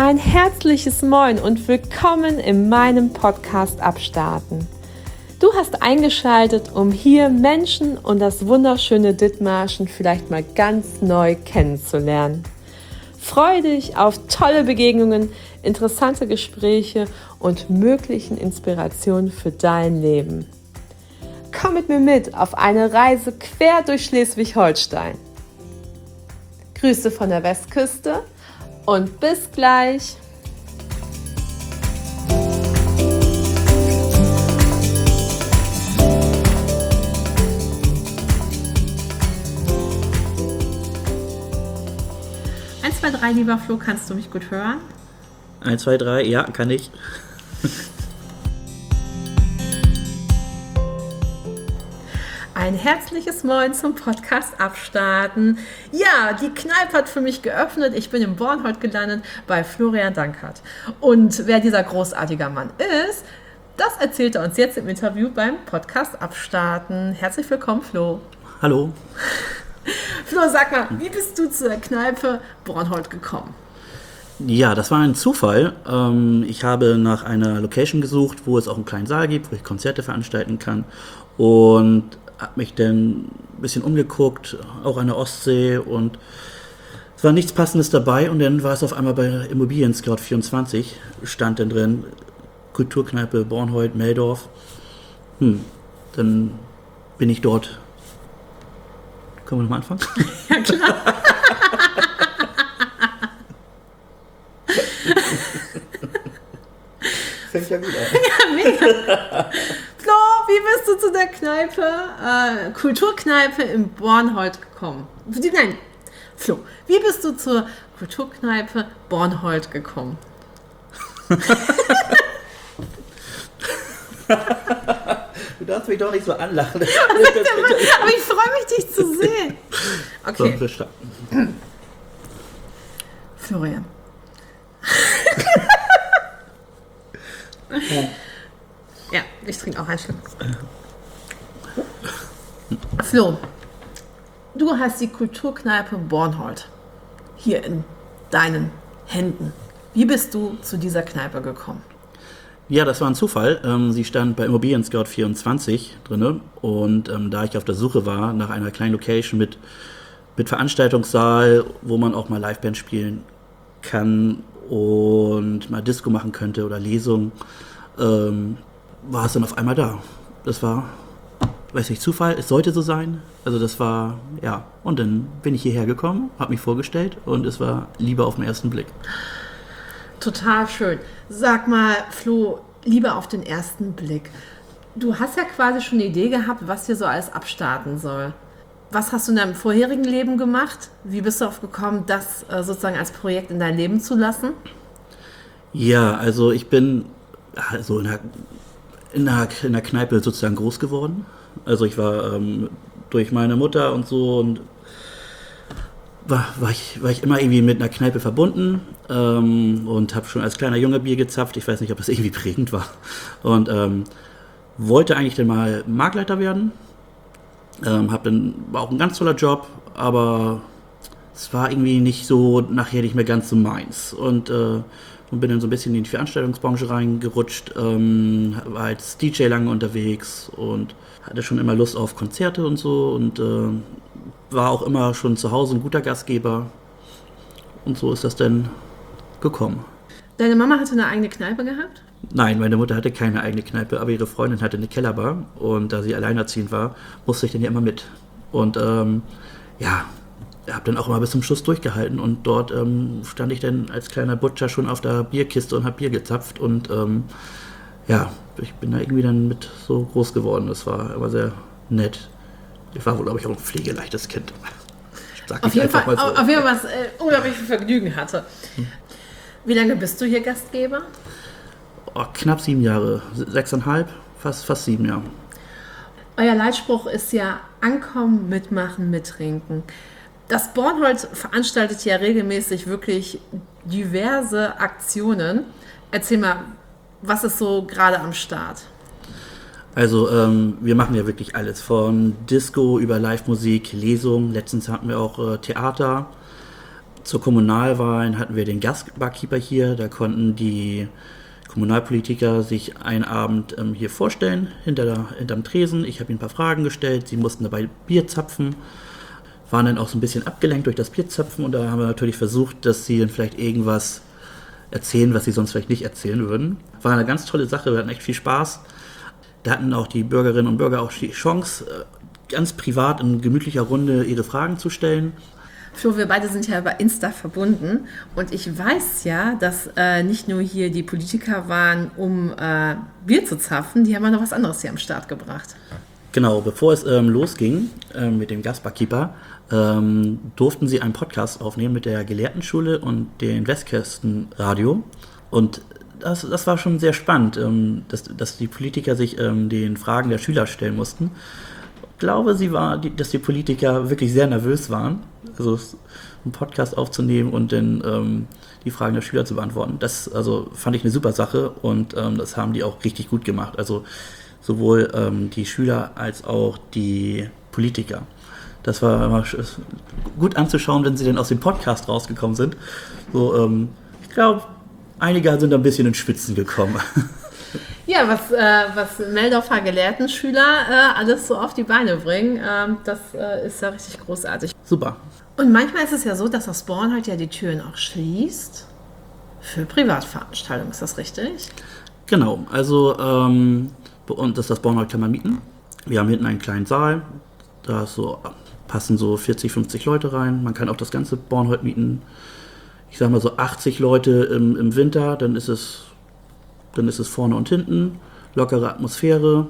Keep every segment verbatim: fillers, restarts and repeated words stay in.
Ein herzliches Moin und willkommen in meinem Podcast Abstarten. Du hast eingeschaltet, um hier Menschen und das wunderschöne Dithmarschen vielleicht mal ganz neu kennenzulernen. Freue dich auf tolle Begegnungen, interessante Gespräche und möglichen Inspirationen für dein Leben. Komm mit mir mit auf eine Reise quer durch Schleswig-Holstein. Grüße von der Westküste und bis gleich. eins, zwei, drei, lieber Flo, kannst du mich gut hören? eins, zwei, drei, ja, kann ich. Ein herzliches Moin zum Podcast Abstarten. Ja, die Kneipe hat für mich geöffnet. Ich bin in Bornholdt gelandet bei Florian Dankert. Und wer dieser großartige Mann ist, das erzählt er uns jetzt im Interview beim Podcast Abstarten. Herzlich willkommen, Flo. Hallo. Flo, sag mal, wie bist du zur Kneipe Bornholdt gekommen? Ja, das war ein Zufall. Ich habe nach einer Location gesucht, wo es auch einen kleinen Saal gibt, wo ich Konzerte veranstalten kann. Und habe mich dann ein bisschen umgeguckt, auch an der Ostsee, und es war nichts Passendes dabei. Und dann war es auf einmal bei Immobilien Scout vierundzwanzig, stand dann drin, Kulturkneipe Bornholdt, Meldorf. Hm, dann bin ich dort. Können wir nochmal anfangen? Ja, klar. Fängt ja gut an. Ja, mega. Flo, wie bist du zu der Kneipe, äh, Kulturkneipe in Bornholdt gekommen? Nein, Flo, wie bist du zur Kulturkneipe Bornholdt gekommen? Du darfst mich doch nicht so anlachen. Aber ich freue mich, dich zu sehen. Okay. So, starten. Florian. Ja, ich trinke auch einen Schluck. Flo, du hast die Kulturkneipe Bornholdt hier in deinen Händen. Wie bist du zu dieser Kneipe gekommen? Ja, das war ein Zufall. Ähm, sie stand bei Immobilien Scout vierundzwanzig drin, und ähm, da ich auf der Suche war nach einer kleinen Location mit, mit Veranstaltungssaal, wo man auch mal Liveband spielen kann und mal Disco machen könnte oder Lesungen, ähm, war es dann auf einmal da. Das war, weiß nicht, Zufall, es sollte so sein. Also das war, ja, und dann bin ich hierher gekommen, habe mich vorgestellt und es war Liebe auf den ersten Blick. Total schön. Sag mal, Flo, Liebe auf den ersten Blick. Du hast ja quasi schon eine Idee gehabt, was hier so alles abstarten soll. Was hast du in deinem vorherigen Leben gemacht? Wie bist du darauf gekommen, das äh, sozusagen als Projekt in dein Leben zu lassen? Ja, also ich bin also in der, in der, in der Kneipe sozusagen groß geworden. Also ich war ähm, durch meine Mutter und so, und war, war, ich, war ich immer irgendwie mit einer Kneipe verbunden, ähm, und habe schon als kleiner Junge Bier gezapft. Ich weiß nicht, ob das irgendwie prägend war. Und ähm, wollte eigentlich dann mal Marktleiter werden. Ähm, hab dann, war auch ein ganz toller Job, aber es war irgendwie nicht so, nachher nicht mehr ganz so meins. Und, äh, und bin dann so ein bisschen in die Veranstaltungsbranche reingerutscht, ähm, war als D J lange unterwegs und hatte schon immer Lust auf Konzerte und so, und äh, war auch immer schon zu Hause ein guter Gastgeber. Und so ist das dann gekommen. Deine Mama hatte eine eigene Kneipe gehabt? Nein, meine Mutter hatte keine eigene Kneipe, aber ihre Freundin hatte eine Kellerbar, und da sie alleinerziehend war, musste ich dann ja immer mit. Und ähm, ja, habe dann auch immer bis zum Schluss durchgehalten, und dort ähm, stand ich dann als kleiner Butcher schon auf der Bierkiste und habe Bier gezapft, und ähm, ja, ich bin da irgendwie dann mit so groß geworden. Das war immer sehr nett. Ich war wohl, glaube ich, auch ein pflegeleichtes Kind. Sag auf, ich jeden Fall, mal so. auf jeden Fall, was äh, unglaublich viel Vergnügen hatte. Hm. Wie lange bist du hier Gastgeber? Oh, knapp sieben Jahre, sechseinhalb, fast, fast sieben Jahre. Euer Leitspruch ist ja Ankommen, Mitmachen, Mittrinken. Das Bornholdt veranstaltet ja regelmäßig wirklich diverse Aktionen. Erzähl mal, was ist so gerade am Start? Also ähm, wir machen ja wirklich alles, von Disco über Live-Musik, Lesungen. Letztens hatten wir auch äh, Theater. Zur Kommunalwahlen hatten wir den Gastbarkeeper hier, da konnten die Kommunalpolitiker sich einen Abend ähm, hier vorstellen, hinter der, hinterm Tresen. Ich habe ihnen ein paar Fragen gestellt, sie mussten dabei Bier zapfen, waren dann auch so ein bisschen abgelenkt durch das Bierzapfen und da haben wir natürlich versucht, dass sie dann vielleicht irgendwas erzählen, was sie sonst vielleicht nicht erzählen würden. War eine ganz tolle Sache, wir hatten echt viel Spaß. Da hatten auch die Bürgerinnen und Bürger auch die Chance, ganz privat in gemütlicher Runde ihre Fragen zu stellen. Flo, wir beide sind ja über Insta verbunden und ich weiß ja, dass äh, nicht nur hier die Politiker waren, um äh, Bier zu zapfen, die haben ja noch was anderes hier am Start gebracht. Genau, bevor es ähm, losging äh, mit dem Gastbarkeeper, ähm, durften sie einen Podcast aufnehmen mit der Gelehrtenschule und dem Westkästenradio. Und das, das war schon sehr spannend, ähm, dass, dass die Politiker sich ähm, den Fragen der Schüler stellen mussten. Ich glaube, sie war, die, dass die Politiker wirklich sehr nervös waren, also einen Podcast aufzunehmen und dann ähm, die Fragen der Schüler zu beantworten. Das also fand ich eine super Sache und ähm, das haben die auch richtig gut gemacht. Also sowohl ähm, die Schüler als auch die Politiker. Das war immer gut anzuschauen, wenn sie dann aus dem Podcast rausgekommen sind. So, ähm, ich glaube, einige sind ein bisschen ins Schwitzen gekommen. Ja, was, äh, was Meldorfer Gelehrtenschüler äh, alles so auf die Beine bringen, äh, das äh, ist ja richtig großartig. Super. Und manchmal ist es ja so, dass das Born halt ja die Türen auch schließt für Privatveranstaltungen. Ist das richtig? Genau, also ähm, bei uns ist das Bornhold kann man mieten. Wir haben hinten einen kleinen Saal, da ist so, passen so vierzig, fünfzig Leute rein. Man kann auch das ganze Bornhold mieten. Ich sag mal so achtzig Leute im, im Winter, dann ist es Dann ist es vorne und hinten, lockere Atmosphäre.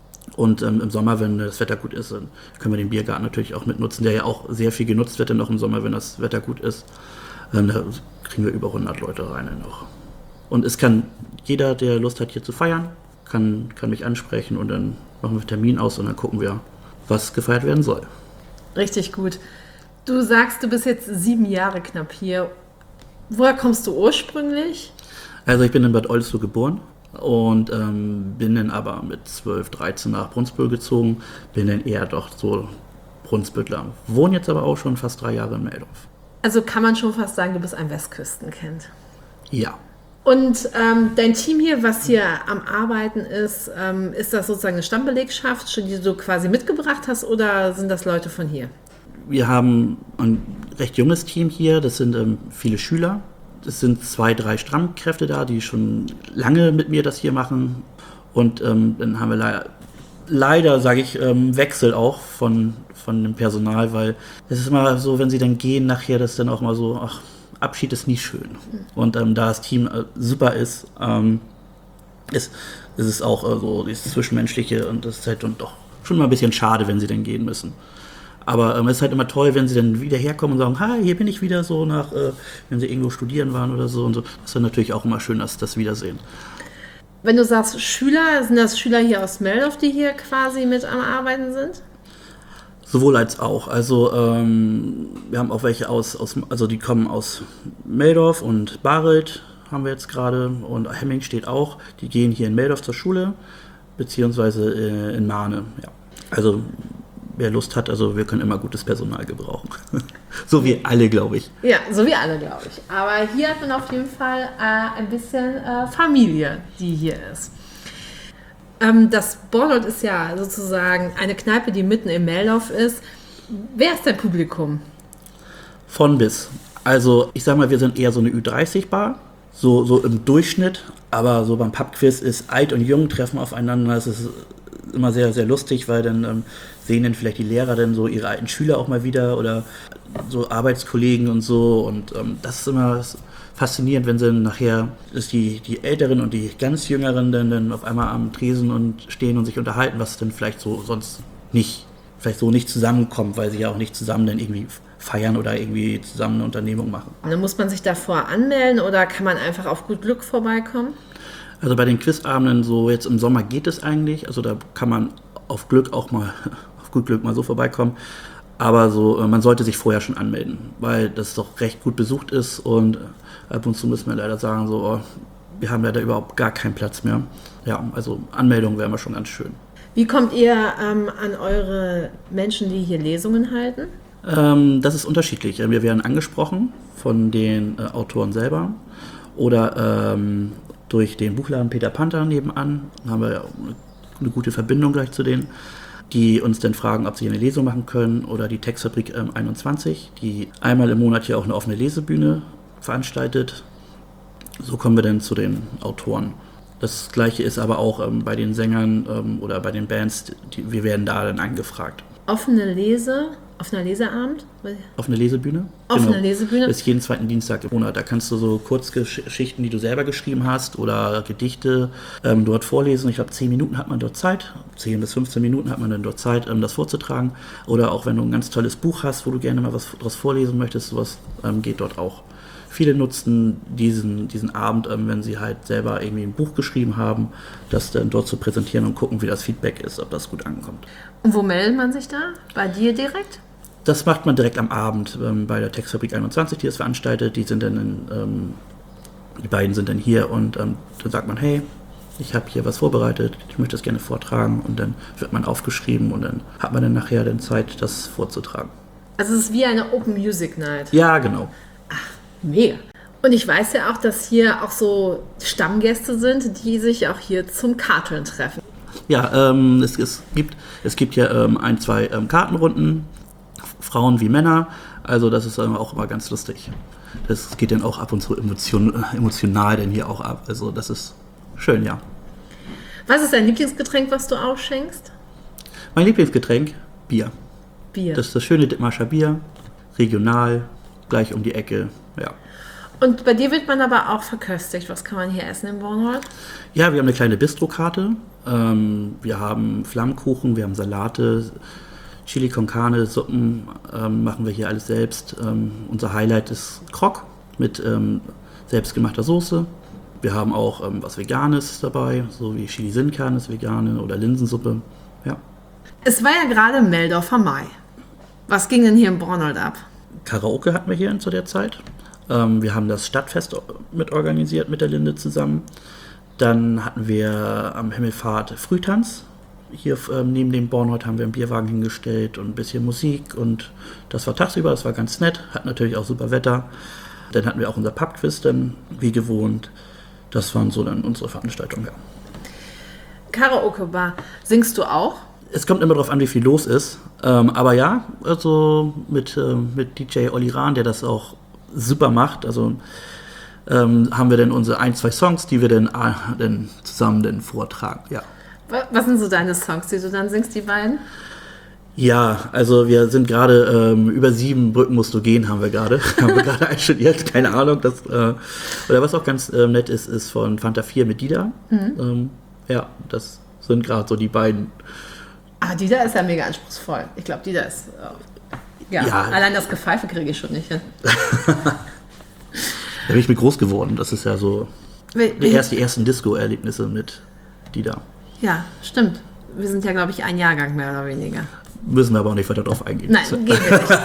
Und ähm, im Sommer, wenn das Wetter gut ist, dann können wir den Biergarten natürlich auch mitnutzen, der ja auch sehr viel genutzt wird, dann auch im Sommer, wenn das Wetter gut ist. Ähm, da kriegen wir über hundert Leute rein noch. Und es kann jeder, der Lust hat, hier zu feiern, kann, kann mich ansprechen und dann machen wir einen Termin aus und dann gucken wir, was gefeiert werden soll. Richtig gut. Du sagst, du bist jetzt sieben Jahre knapp hier. Woher kommst du ursprünglich? Also ich bin in Bad Oldesloe geboren und ähm, bin dann aber mit zwölf, dreizehn nach Brunsbüttel gezogen, bin dann eher doch so Brunsbüttler. Wohne jetzt aber auch schon fast drei Jahre in Meldorf. Also kann man schon fast sagen, du bist ein Westküstenkind. Ja. Und ähm, dein Team hier, was hier am Arbeiten ist, ähm, ist das sozusagen eine Stammbelegschaft, die du quasi mitgebracht hast oder sind das Leute von hier? Wir haben ein recht junges Team hier, das sind ähm, viele Schüler. Es sind zwei, drei Stammkräfte da, die schon lange mit mir das hier machen. Und ähm, dann haben wir le- leider, sage ich, ähm, Wechsel auch von, von dem Personal, weil es ist immer so, wenn sie dann gehen nachher, das ist dann auch mal so, ach, Abschied ist nie schön. Und ähm, da das Team äh, super ist, ähm, ist, ist es auch äh, so dieses Zwischenmenschliche und das ist halt und doch schon mal ein bisschen schade, wenn sie dann gehen müssen. Aber ähm, es ist halt immer toll, wenn sie dann wieder herkommen und sagen, hi, hier bin ich wieder, so nach, äh, wenn sie irgendwo studieren waren oder so und so. Das ist dann natürlich auch immer schön, dass das Wiedersehen. Wenn du sagst Schüler, sind das Schüler hier aus Meldorf, die hier quasi mit am Arbeiten sind? Sowohl als auch. Also ähm, wir haben auch welche aus, aus, also die kommen aus Meldorf und Barelt haben wir jetzt gerade und Hemming steht auch. Die gehen hier in Meldorf zur Schule, beziehungsweise äh, in Mahne. Ja. Also wer Lust hat, also wir können immer gutes Personal gebrauchen. So wie alle, glaube ich. Ja, so wie alle, glaube ich. Aber hier hat man auf jeden Fall äh, ein bisschen äh, Familie, die hier ist. Ähm, das Bornhold ist ja sozusagen eine Kneipe, die mitten im Meldorf ist. Wer ist dein Publikum? Von bis. Also ich sage mal, wir sind eher so eine Ü dreißig Bar, so, so im Durchschnitt. Aber so beim Pubquiz ist alt und jung treffen aufeinander. Es ist immer sehr, sehr lustig, weil dann ähm, sehen dann vielleicht die Lehrer dann so ihre alten Schüler auch mal wieder oder so Arbeitskollegen und so. Und ähm, das ist immer faszinierend, wenn sie nachher ist die, die Älteren und die ganz Jüngeren dann, dann auf einmal am Tresen und stehen und sich unterhalten, was dann vielleicht so sonst nicht, vielleicht so nicht zusammenkommt, weil sie ja auch nicht zusammen dann irgendwie feiern oder irgendwie zusammen eine Unternehmung machen. Und dann muss man sich davor anmelden oder kann man einfach auf gut Glück vorbeikommen? Also bei den Quizabenden, so jetzt im Sommer geht es eigentlich, also da kann man auf Glück auch mal, auf gut Glück mal so vorbeikommen, aber so, man sollte sich vorher schon anmelden, weil das doch recht gut besucht ist und ab und zu müssen wir leider sagen, so, oh, wir haben leider überhaupt gar keinen Platz mehr. Ja, also Anmeldung wäre mal schon ganz schön. Wie kommt ihr ähm, an eure Menschen, die hier Lesungen halten? Ähm, das ist unterschiedlich. Wir werden angesprochen von den äh, Autoren selber oder ähm, durch den Buchladen Peter Panther nebenan. Da haben wir ja eine, eine gute Verbindung gleich zu denen, die uns dann fragen, ob sie eine Lesung machen können, oder die Textfabrik ähm, einundzwanzig, die einmal im Monat hier auch eine offene Lesebühne veranstaltet. So kommen wir dann zu den Autoren. Das Gleiche ist aber auch ähm, bei den Sängern ähm, oder bei den Bands, die, wir werden da dann angefragt. Offene Lese, offener Leseabend? Offene Lesebühne? Offene Genau. Lesebühne? Das ist jeden zweiten Dienstag im Monat. Da kannst du so Kurzgeschichten, die du selber geschrieben hast, oder Gedichte ähm, dort vorlesen. Ich glaube, zehn Minuten hat man dort Zeit. zehn bis fünfzehn Minuten hat man dann dort Zeit, ähm, das vorzutragen. Oder auch wenn du ein ganz tolles Buch hast, wo du gerne mal was draus vorlesen möchtest, sowas ähm, geht dort auch. Viele nutzen diesen, diesen Abend, ähm, wenn sie halt selber irgendwie ein Buch geschrieben haben, das dann dort zu präsentieren und gucken, wie das Feedback ist, ob das gut ankommt. Und wo meldet man sich da? Bei dir direkt? Das macht man direkt am Abend ähm, bei der Textfabrik einundzwanzig, die das veranstaltet. Die sind dann in, ähm, die beiden sind dann hier und ähm, dann sagt man, hey, ich habe hier was vorbereitet, ich möchte das gerne vortragen, und dann wird man aufgeschrieben und dann hat man dann nachher dann Zeit, das vorzutragen. Also es ist wie eine Open Music Night. Ja, genau. Mega. Und ich weiß ja auch, dass hier auch so Stammgäste sind, die sich auch hier zum Karteln treffen. Ja, ähm, es, es, gibt, es gibt ja ähm, ein, zwei ähm, Kartenrunden, Frauen wie Männer, also das ist ähm, auch immer ganz lustig. Das geht dann auch ab und zu emotion, emotional dann hier auch ab, also das ist schön, ja. Was ist dein Lieblingsgetränk, was du aufschenkst? Mein Lieblingsgetränk? Bier. Bier. Das ist das schöne Dithmarscher Bier, regional, gleich um die Ecke, ja. Und bei dir wird man aber auch verköstigt. Was kann man hier essen in Bornholm? Ja, wir haben eine kleine Bistrokarte. Ähm, wir haben Flammkuchen, wir haben Salate, Chili con Carne, Suppen ähm, machen wir hier alles selbst. Ähm, unser Highlight ist Krok mit ähm, selbstgemachter Soße. Wir haben auch ähm, was Veganes dabei, so wie Chili Sin Carne ist vegane oder Linsensuppe. Ja. Es war ja gerade Meldorfer Mai. Was ging denn hier in Bornholm ab? Karaoke hatten wir hier zu der Zeit. Ähm, wir haben das Stadtfest mit organisiert mit der Linde zusammen. Dann hatten wir am Himmelfahrt Frühtanz. Hier ähm, neben dem Bornholm haben wir einen Bierwagen hingestellt und ein bisschen Musik, und das war tagsüber, das war ganz nett, hat natürlich auch super Wetter. Dann hatten wir auch unser Pubquiz dann, wie gewohnt. Das waren so dann unsere Veranstaltungen, ja. Karaoke-Bar. Singst du auch? Es kommt immer darauf an, wie viel los ist. Ähm, aber ja, also mit, ähm, mit D J Olli Rahn, der das auch super macht. Also ähm, haben wir dann unsere ein, zwei Songs, die wir dann, äh, dann zusammen dann vortragen, ja. Was sind so deine Songs, die du dann singst, die beiden? Ja, also wir sind gerade ähm, über sieben Brücken musst du gehen, haben wir gerade. haben wir gerade einstudiert, keine Ahnung. Das, äh, oder was auch ganz äh, nett ist, ist von Fanta vier mit Dida. Mhm. Ähm, ja, das sind gerade so die beiden. Ah, Dida ist ja mega anspruchsvoll. Ich glaube, Dida ist... Äh, ja, ja, allein das Gepfeife kriege ich schon nicht hin. Da bin ich mit groß geworden. Das ist ja so wie, die, erst, die ersten Disco-Erlebnisse mit Dida. Ja, stimmt. Wir sind ja, glaube ich, ein Jahrgang mehr oder weniger. Müssen wir aber auch nicht weiter drauf eingehen. Nein, gehen wir nicht.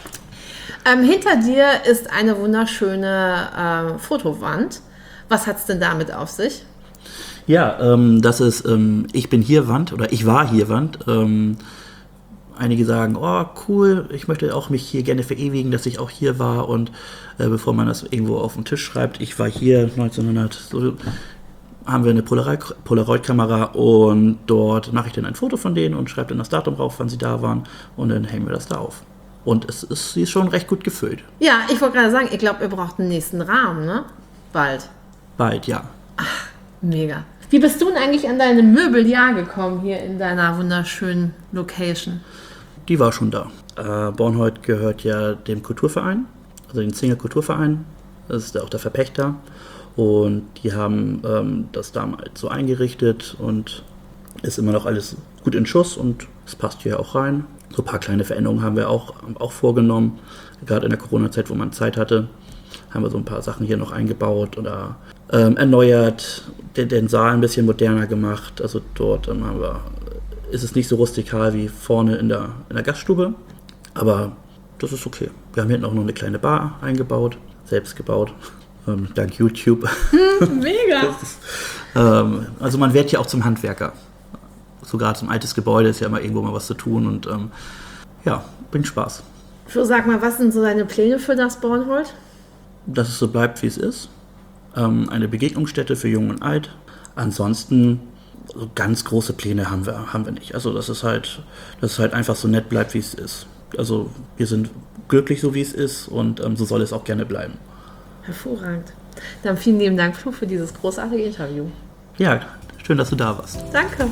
ähm, hinter dir ist eine wunderschöne äh, Fotowand. Was hat es denn damit auf sich? Ja, ähm, das ist ähm, Ich bin hier Wand oder Ich war hier Wand. Ähm, einige sagen, oh cool, ich möchte auch mich hier gerne verewigen, dass ich auch hier war, und äh, bevor man das irgendwo auf den Tisch schreibt, ich war hier neunzehnhundert, so, haben wir eine Polaroid-Kamera, und dort mache ich dann ein Foto von denen und schreibe dann das Datum drauf, wann sie da waren, und dann hängen wir das da auf. Und es ist, sie ist schon recht gut gefüllt. Ja, ich wollte gerade sagen, ich glaube, ihr braucht einen nächsten Rahmen, ne? Bald. Bald, ja. Ach, mega. Wie bist du denn eigentlich an deine Möbeljahr gekommen hier in deiner wunderschönen Location? Die war schon da. Äh, Bornholm gehört ja dem Kulturverein, also dem Zinger Kulturverein. Das ist auch der Verpächter. Und die haben ähm, das damals so eingerichtet und ist immer noch alles gut in Schuss, und es passt hier auch rein. So ein paar kleine Veränderungen haben wir auch, auch vorgenommen. Gerade in der Corona-Zeit, wo man Zeit hatte, haben wir so ein paar Sachen hier noch eingebaut oder ähm, erneuert, den, den Saal ein bisschen moderner gemacht. Also dort ähm, haben wir, ist es nicht so rustikal wie vorne in der, in der Gaststube, aber das ist okay. Wir haben hinten auch noch eine kleine Bar eingebaut, selbst gebaut. Ähm, dank YouTube. Hm, mega! ist, ähm, also man wird ja auch zum Handwerker. So gerade so ein altes Gebäude ist ja immer irgendwo mal was zu tun, und ähm, ja, bringt Spaß. Flo, sag mal, was sind so deine Pläne für das Bornhold? Dass es so bleibt, wie es ist. Ähm, eine Begegnungsstätte für Jung und Alt. Ansonsten so ganz große Pläne haben wir, haben wir nicht. Also dass es halt, dass es halt einfach so nett bleibt, wie es ist. Also wir sind glücklich, so wie es ist, und ähm, so soll es auch gerne bleiben. Hervorragend. Dann vielen lieben Dank, Flo, für dieses großartige Interview. Ja, schön, dass du da warst. Danke.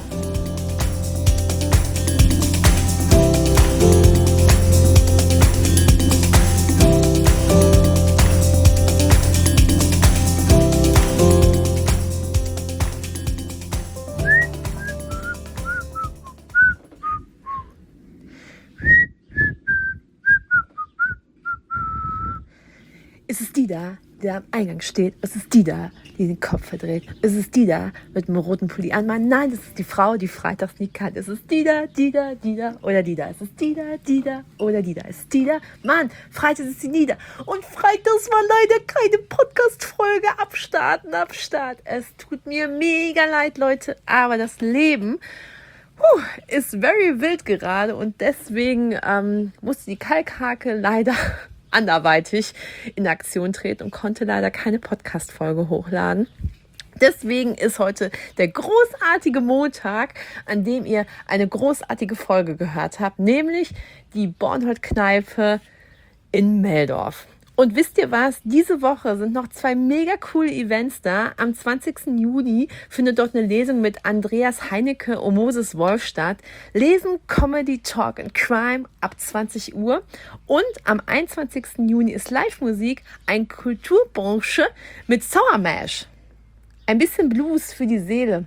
Es ist die da, die da am Eingang steht. Es ist die da, die den Kopf verdreht. Es ist die da mit dem roten Pulli an. Nein, das ist die Frau, die freitags nie kann. Es ist die da, die da, die da oder die da. Es ist die da, die da oder die da. Es ist die da. Mann, freitags ist sie nie da. Und freitags war leider keine Podcast-Folge. Abstarten, abstart. Es tut mir mega leid, Leute. Aber das Leben puh, ist very wild gerade. Und deswegen ähm, musste die Kalkhake leider anderweitig in Aktion treten und konnte leider keine Podcast-Folge hochladen. Deswegen ist heute der großartige Montag, an dem ihr eine großartige Folge gehört habt, nämlich die Bornhold-Kneipe in Meldorf. Und wisst ihr was? Diese Woche sind noch zwei mega coole Events da. Am zwanzigsten Juni findet dort eine Lesung mit Andreas Heinecke und Moses Wolf statt. Lesen, Comedy, Talk and Crime ab zwanzig Uhr. Und am einundzwanzigsten Juni ist Live-Musik, ein Kulturbranche mit Sour Mash. Ein bisschen Blues für die Seele.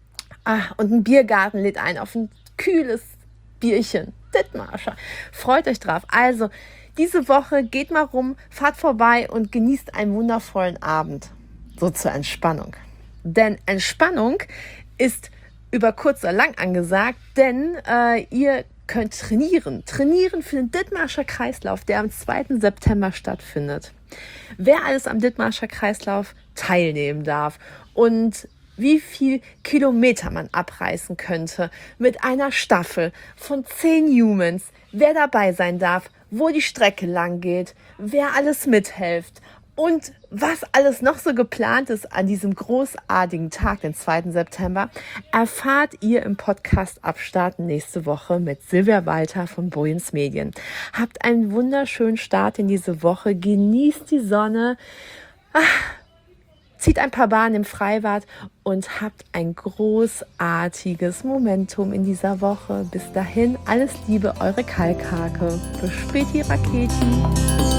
Ah, und ein Biergarten lädt ein auf ein kühles Bierchen. Dithmarscher. Freut euch drauf. Also, diese Woche geht mal rum, fahrt vorbei und genießt einen wundervollen Abend. So zur Entspannung. Denn Entspannung ist über kurz oder lang angesagt, denn äh, ihr könnt trainieren. Trainieren für den Dithmarscher Kreislauf, der am zweiten September stattfindet. Wer alles am Dithmarscher Kreislauf teilnehmen darf und wie viel Kilometer man abreißen könnte mit einer Staffel von zehn Humans, wer dabei sein darf, wo die Strecke lang geht, wer alles mithilft und was alles noch so geplant ist an diesem großartigen Tag, den zweiten September, erfahrt ihr im Podcast Abstarten nächste Woche mit Silvia Walter von Boyens Medien. Habt einen wunderschönen Start in diese Woche, genießt die Sonne, ach, zieht ein paar Bahnen im Freibad und habt ein großartiges Momentum in dieser Woche. Bis dahin, alles Liebe, eure Kalkhake. Bis späti, Raketi.